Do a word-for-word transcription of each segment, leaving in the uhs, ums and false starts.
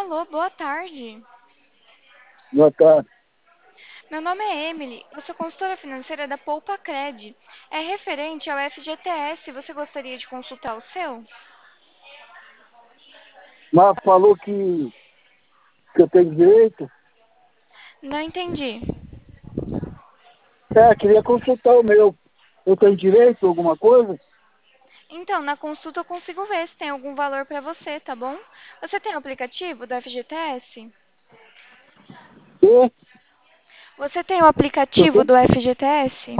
Alô, boa tarde. Boa tarde. Meu nome é Emily, eu sou consultora financeira da Poupa Cred. É referente ao F G T S, você gostaria de consultar o seu? Mas falou que, que eu tenho direito. Não entendi. É, queria consultar o meu. Eu tenho direito a alguma coisa? Então, na consulta eu consigo ver se tem algum valor para você, tá bom? Você tem o aplicativo do F G T S? E Você tem o eu aplicativo tenho... do F G T S?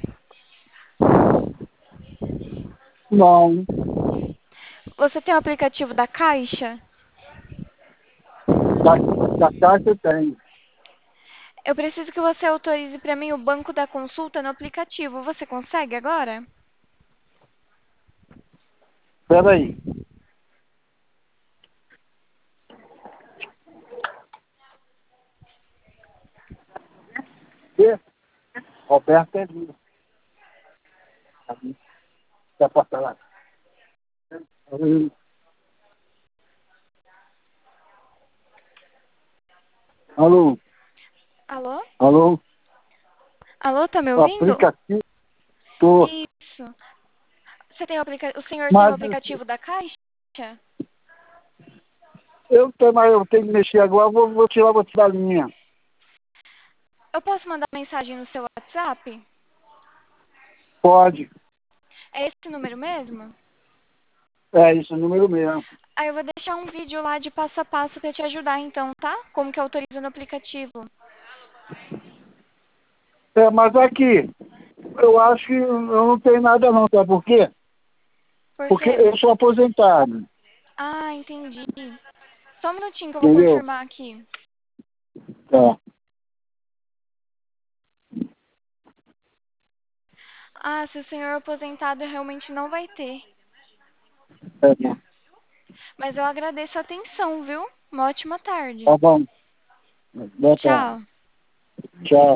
Não. Você tem o aplicativo da Caixa? Da, da caixa eu tenho. Eu preciso que você autorize para mim o banco da consulta no aplicativo. Você consegue agora? Espera aí. E Roberto é lindo. Quer passar lá? Alô? Alô? Alô? Alô, tá me O ouvindo? aplicativo? Tô. Isso. Você tem o, aplica... o senhor tem o Mas aplicativo da Caixa? eu tenho, mas eu tenho que mexer agora. Vou, vou tirar você da linha. Eu posso mandar mensagem no seu WhatsApp? Pode. É esse número mesmo? É isso, o número mesmo. Aí eu vou deixar um vídeo lá de passo a passo pra te ajudar então, tá? Como que autoriza no aplicativo. É, mas aqui, eu acho que eu não tenho nada não, sabe por quê? Por Porque quê? eu sou aposentado, Ah, entendi. Só um minutinho que eu vou entendeu? confirmar aqui. Tá. Ah, se o senhor é aposentado, realmente não vai ter. É, tá Mas eu agradeço a atenção, viu? Uma ótima tarde. Tá bom. Boa tarde. Tchau. Tchau.